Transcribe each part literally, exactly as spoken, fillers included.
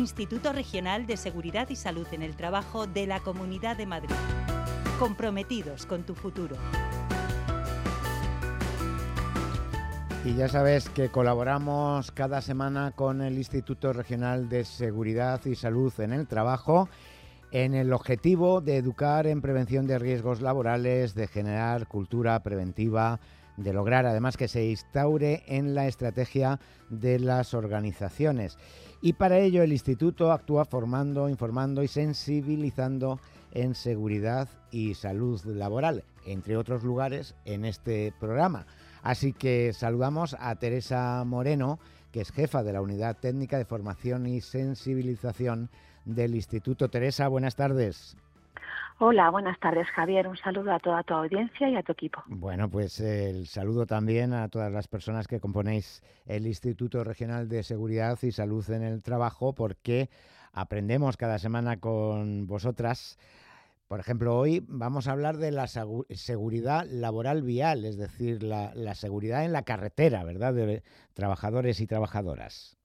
Instituto Regional de Seguridad y Salud en el Trabajo de la Comunidad de Madrid. Comprometidos con tu futuro. Y ya sabes que colaboramos cada semana con el Instituto Regional de Seguridad y Salud en el Trabajo en el objetivo de educar en prevención de riesgos laborales, de generar cultura preventiva, de lograr además que se instaure en la estrategia de las organizaciones. Y para ello el Instituto actúa formando, informando y sensibilizando en seguridad y salud laboral, entre otros lugares en este programa. Así que saludamos a Teresa Moreno, que es jefa de la Unidad Técnica de Formación y Sensibilización del Instituto. Teresa, buenas tardes. Hola, buenas tardes, Javier. Un saludo a toda tu audiencia y a tu equipo. Bueno, pues eh, el saludo también a todas las personas que componéis el Instituto Regional de Seguridad y Salud en el Trabajo, porque aprendemos cada semana con vosotras. Por ejemplo, hoy vamos a hablar de la seguridad laboral vial, es decir, la, la seguridad en la carretera, ¿verdad?, de trabajadores y trabajadoras.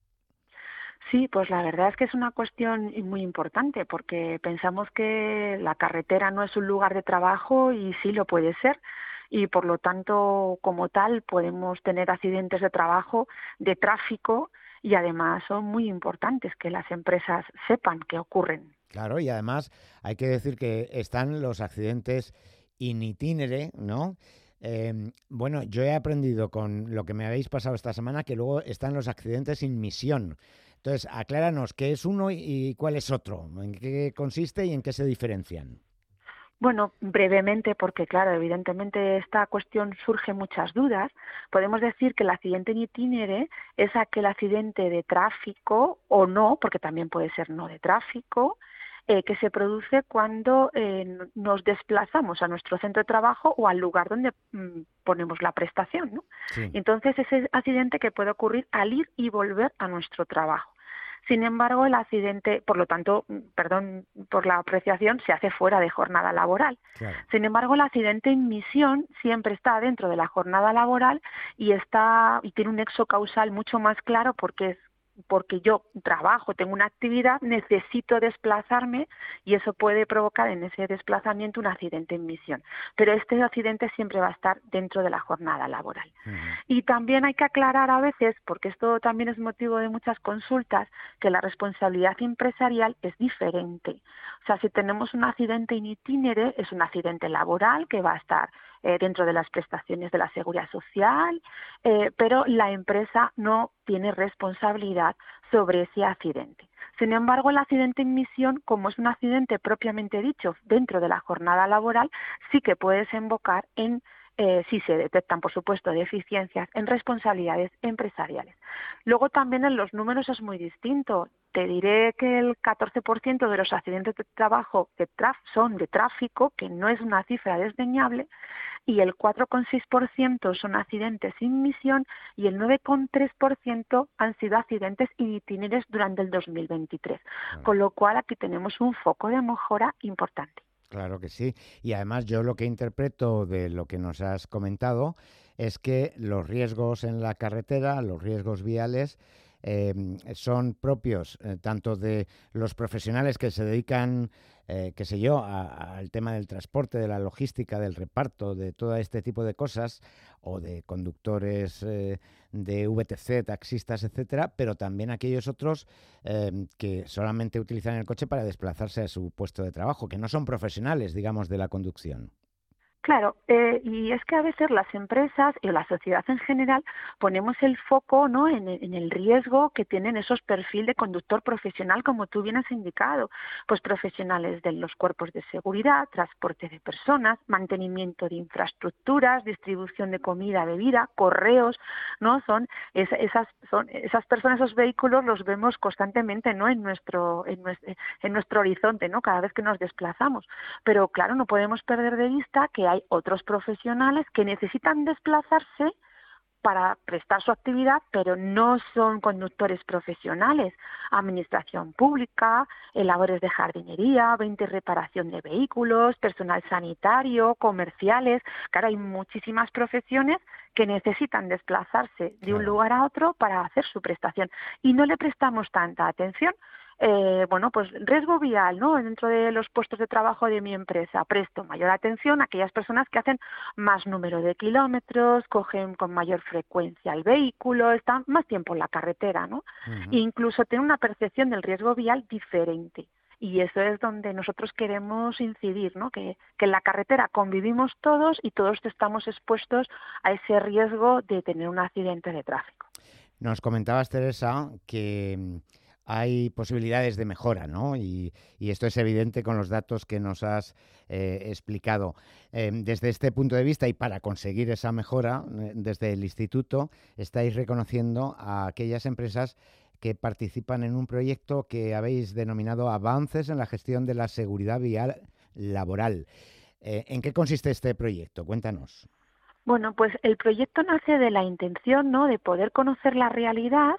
Sí, pues la verdad es que es una cuestión muy importante, porque pensamos que la carretera no es un lugar de trabajo y sí lo puede ser. Y por lo tanto, como tal, podemos tener accidentes de trabajo, de tráfico, y además son muy importantes que las empresas sepan que ocurren. Claro, y además hay que decir que están los accidentes in itinere, ¿no? Eh, bueno, yo he aprendido con lo que me habéis pasado esta semana que luego están los accidentes in misión. Entonces, acláranos qué es uno y cuál es otro, en qué consiste y en qué se diferencian. Bueno, brevemente, porque claro, evidentemente esta cuestión surge muchas dudas, podemos decir que el accidente in itinere es aquel accidente de tráfico o no, porque también puede ser no de tráfico, eh, que se produce cuando eh, nos desplazamos a nuestro centro de trabajo o al lugar donde mm, ponemos la prestación, ¿no? Sí. Entonces, ese accidente que puede ocurrir al ir y volver a nuestro trabajo. Sin embargo, el accidente, por lo tanto, perdón por la apreciación, se hace fuera de jornada laboral. Claro. Sin embargo, el accidente en misión siempre está dentro de la jornada laboral y está y tiene un nexo causal mucho más claro porque es porque yo trabajo, tengo una actividad, necesito desplazarme y eso puede provocar en ese desplazamiento un accidente en misión. Pero este accidente siempre va a estar dentro de la jornada laboral. Uh-huh. Y también hay que aclarar a veces, porque esto también es motivo de muchas consultas, que la responsabilidad empresarial es diferente. O sea, si tenemos un accidente in itinere, es un accidente laboral que va a estar eh, dentro de las prestaciones de la seguridad social, eh, pero la empresa no tiene responsabilidad sobre ese accidente. Sin embargo, el accidente en misión, como es un accidente propiamente dicho dentro de la jornada laboral, sí que puede desembocar en Eh, si se detectan, por supuesto, deficiencias en responsabilidades empresariales. Luego también en los números es muy distinto. Te diré que el catorce por ciento de los accidentes de trabajo de traf son de tráfico, que no es una cifra desdeñable, y el cuatro coma seis por ciento son accidentes sin misión y el nueve coma tres por ciento han sido accidentes in itinere durante el dos mil veintitrés. Claro. Con lo cual aquí tenemos un foco de mejora importante. Claro que sí. Y además yo lo que interpreto de lo que nos has comentado es que los riesgos en la carretera, los riesgos viales, eh, son propios eh, tanto de los profesionales que se dedican, eh, qué sé yo, al tema del transporte, de la logística, del reparto, de todo este tipo de cosas, o de conductores eh, de V T C, taxistas, etcétera, pero también aquellos otros eh, que solamente utilizan el coche para desplazarse a su puesto de trabajo, que no son profesionales, digamos, de la conducción. Claro, eh, y es que a veces las empresas y la sociedad en general ponemos el foco, ¿no?, en, en el riesgo que tienen esos perfiles de conductor profesional, como tú bien has indicado, pues profesionales de los cuerpos de seguridad, transporte de personas, mantenimiento de infraestructuras, distribución de comida, bebida, correos, ¿no? Son es, esas son esas personas, esos vehículos los vemos constantemente, ¿no?, en nuestro en nuestro, en nuestro horizonte, ¿no?, cada vez que nos desplazamos. Pero claro, no podemos perder de vista que hay otros profesionales que necesitan desplazarse para prestar su actividad, pero no son conductores profesionales. Administración pública, eh, labores de jardinería, veinte reparación de vehículos, personal sanitario, comerciales. Claro, hay muchísimas profesiones que necesitan desplazarse de Claro. un lugar a otro para hacer su prestación y no le prestamos tanta atención. eh, bueno, pues riesgo vial, ¿no? Dentro de los puestos de trabajo de mi empresa, presto mayor atención a aquellas personas que hacen más número de kilómetros, cogen con mayor frecuencia el vehículo, están más tiempo en la carretera, ¿no? Ujú. E incluso tienen una percepción del riesgo vial diferente. Y eso es donde nosotros queremos incidir, ¿no? Que, que en la carretera convivimos todos y todos estamos expuestos a ese riesgo de tener un accidente de tráfico. Nos comentabas, Teresa, que mm, hay posibilidades de mejora, ¿no? Y, y esto es evidente con los datos que nos has eh, explicado. Eh, desde este punto de vista y para conseguir esa mejora, eh, desde el Instituto estáis reconociendo a aquellas empresas que participan en un proyecto que habéis denominado Avances en la gestión de la seguridad vial laboral. Eh, ¿En qué consiste este proyecto? Cuéntanos. Bueno, pues el proyecto nace de la intención, ¿no?, de poder conocer la realidad,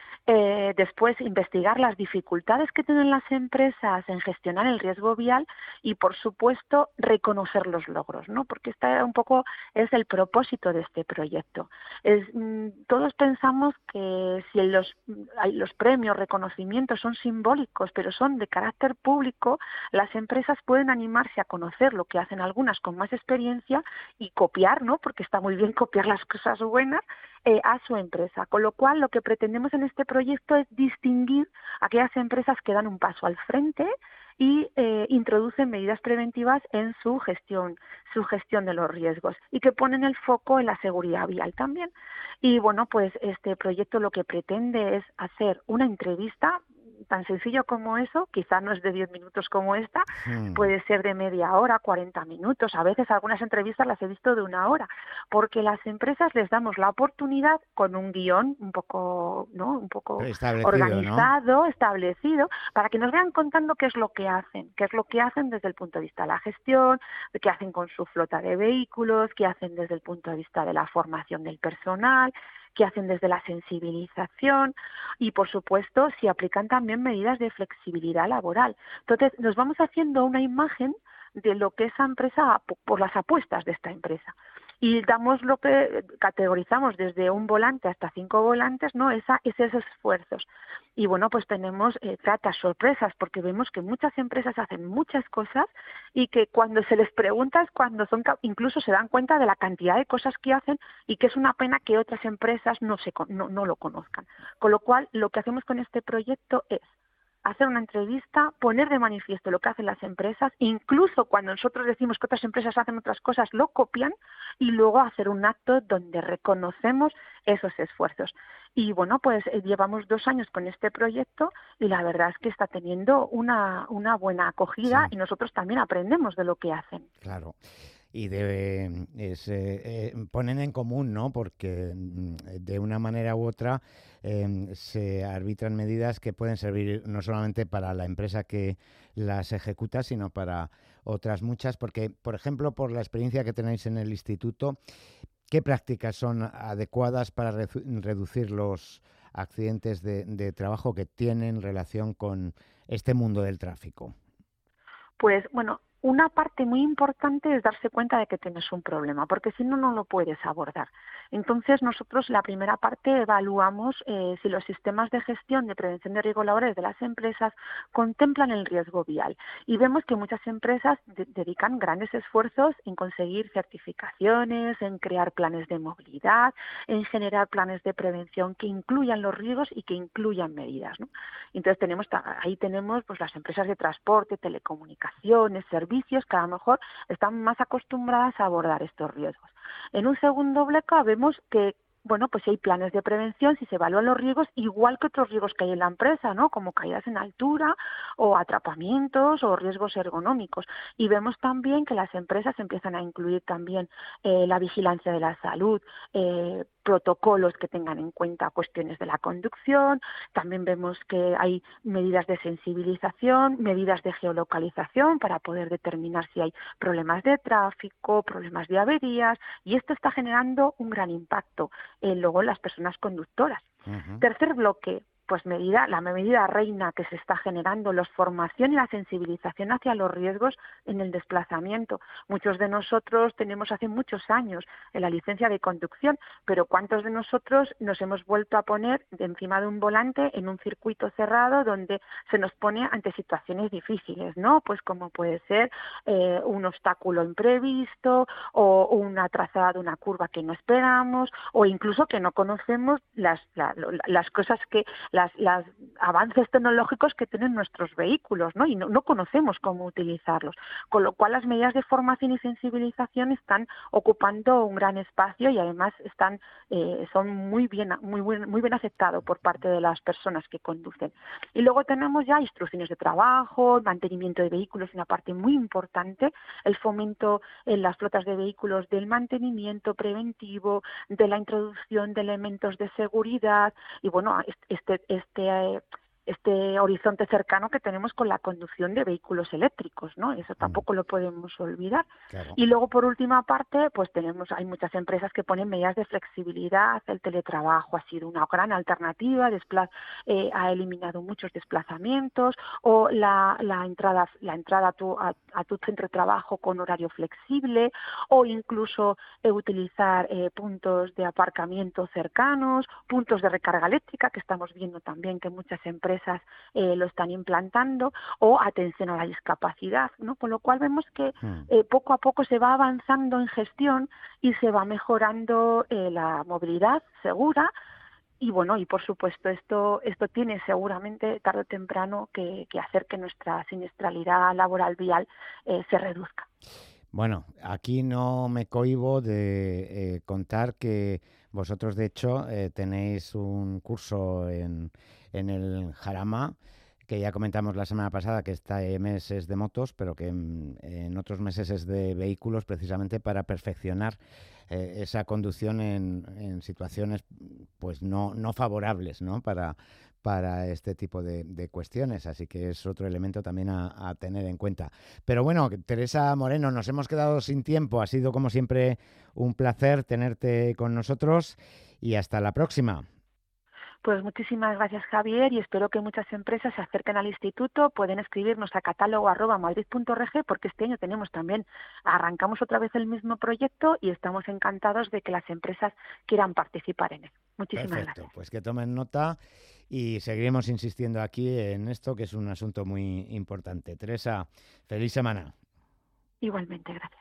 eh, después investigar las dificultades que tienen las empresas en gestionar el riesgo vial y, por supuesto, reconocer los logros, ¿no? Porque este un poco es el propósito de este proyecto. Es, mm, todos pensamos que si los, los premios, reconocimientos son simbólicos, pero son de carácter público, las empresas pueden animarse a conocer lo que hacen algunas con más experiencia y copiar, ¿no? Porque está muy bien copiar las cosas buenas, eh, a su empresa. Con lo cual, lo que pretendemos en este proyecto es distinguir aquellas empresas que dan un paso al frente y eh, introducen medidas preventivas en su gestión, su gestión de los riesgos y que ponen el foco en la seguridad vial también. Y bueno, pues este proyecto lo que pretende es hacer una entrevista tan sencillo como eso, quizás no es de diez minutos como esta, Hmm. puede ser de media hora, cuarenta minutos, a veces algunas entrevistas las he visto de una hora, porque las empresas les damos la oportunidad con un guión un poco, ¿no?, un poco Establecido, ¿no? organizado, establecido, para que nos vean contando qué es lo que hacen, qué es lo que hacen desde el punto de vista de la gestión, qué hacen con su flota de vehículos, qué hacen desde el punto de vista de la formación del personal, qué hacen desde la sensibilización y, por supuesto, si aplican también medidas de flexibilidad laboral. Entonces, nos vamos haciendo una imagen de lo que esa empresa, por las apuestas de esta empresa. Y damos lo que categorizamos desde un volante hasta cinco volantes, ¿no?, Esa, esos esfuerzos. Y bueno, pues tenemos eh, gratas sorpresas, porque vemos que muchas empresas hacen muchas cosas y que cuando se les pregunta es cuando son, incluso se dan cuenta de la cantidad de cosas que hacen y que es una pena que otras empresas no, se, no, no lo conozcan. Con lo cual, lo que hacemos con este proyecto es hacer una entrevista, poner de manifiesto lo que hacen las empresas, incluso cuando nosotros decimos que otras empresas hacen otras cosas, lo copian, y luego hacer un acto donde reconocemos esos esfuerzos. Y bueno, pues eh, llevamos dos años con este proyecto y la verdad es que está teniendo una, una buena acogida Sí. y nosotros también aprendemos de lo que hacen. Claro. Y de, es, eh, eh, ponen en común, ¿no? Porque mm, de una manera u otra eh, se arbitran medidas que pueden servir no solamente para la empresa que las ejecuta, sino para otras muchas. Porque, por ejemplo, por la experiencia que tenéis en el instituto, ¿qué prácticas son adecuadas para redu- reducir los accidentes de, de trabajo que tienen relación con este mundo del tráfico? Pues bueno, una parte muy importante es darse cuenta de que tienes un problema, porque si no, no lo puedes abordar. Entonces, nosotros la primera parte evaluamos eh, si los sistemas de gestión de prevención de riesgos laborales de las empresas contemplan el riesgo vial. Y vemos que muchas empresas de- dedican grandes esfuerzos en conseguir certificaciones, en crear planes de movilidad, en generar planes de prevención que incluyan los riesgos y que incluyan medidas, ¿no? Entonces tenemos ahí tenemos pues las empresas de transporte, telecomunicaciones, servicios que a lo mejor están más acostumbradas a abordar estos riesgos. En un segundo bloque vemos que bueno, pues si hay planes de prevención, si se evalúan los riesgos, igual que otros riesgos que hay en la empresa, ¿no?, como caídas en altura o atrapamientos o riesgos ergonómicos. Y vemos también que las empresas empiezan a incluir también eh, la vigilancia de la salud, eh, protocolos que tengan en cuenta cuestiones de la conducción. También vemos que hay medidas de sensibilización, medidas de geolocalización para poder determinar si hay problemas de tráfico, problemas de averías, y esto está generando un gran impacto eh, luego en las personas conductoras. Ujú. Tercer bloque, pues medida, la medida reina que se está generando, la formación y la sensibilización hacia los riesgos en el desplazamiento. Muchos de nosotros tenemos hace muchos años en la licencia de conducción, pero ¿cuántos de nosotros nos hemos vuelto a poner de encima de un volante en un circuito cerrado donde se nos pone ante situaciones difíciles, ¿no? Pues como puede ser eh, un obstáculo imprevisto o una trazada de una curva que no esperamos o incluso que no conocemos las, la, las cosas que, las, las avances tecnológicos que tienen nuestros vehículos, ¿no? Y no, no conocemos cómo utilizarlos. Con lo cual las medidas de formación y sensibilización están ocupando un gran espacio y además están eh, son muy bien muy bien, muy bien aceptados por parte de las personas que conducen. Y luego tenemos ya instrucciones de trabajo, mantenimiento de vehículos, una parte muy importante, el fomento en las flotas de vehículos del mantenimiento preventivo, de la introducción de elementos de seguridad y bueno, este este eh, este horizonte cercano que tenemos con la conducción de vehículos eléctricos, ¿no? Eso tampoco lo podemos olvidar. Claro. Y luego, por última parte, pues tenemos, hay muchas empresas que ponen medidas de flexibilidad, el teletrabajo ha sido una gran alternativa, despla- eh, ha eliminado muchos desplazamientos, o la, la entrada, la entrada a tu, a, a tu centro de trabajo con horario flexible, o incluso eh, utilizar eh, puntos de aparcamiento cercanos, puntos de recarga eléctrica, que estamos viendo también que muchas empresas empresas eh, lo están implantando, o atención a la discapacidad, ¿no? Con lo cual vemos que eh, poco a poco se va avanzando en gestión y se va mejorando eh, la movilidad segura. Y bueno, y por supuesto esto esto tiene seguramente tarde o temprano que, que hacer que nuestra siniestralidad laboral vial eh, se reduzca. Bueno, aquí no me cohíbo de eh, contar que vosotros, de hecho, eh, tenéis un curso en, en el Jarama, que ya comentamos la semana pasada que este mes es de motos, pero que en, en otros meses es de vehículos, precisamente para perfeccionar eh, esa conducción en, en situaciones pues no, no favorables, ¿no? Para, para este tipo de, de cuestiones, así que es otro elemento también a, a tener en cuenta. Pero bueno, Teresa Moreno, nos hemos quedado sin tiempo, ha sido como siempre un placer tenerte con nosotros y hasta la próxima. Pues muchísimas gracias, Javier, y espero que muchas empresas se acerquen al instituto, pueden escribirnos a catálogo arroba madrid punto org, porque este año tenemos también, arrancamos otra vez el mismo proyecto y estamos encantados de que las empresas quieran participar en él. Muchísimas Perfecto, gracias. pues que tomen nota y seguiremos insistiendo aquí en esto, que es un asunto muy importante. Teresa, feliz semana. Igualmente, gracias.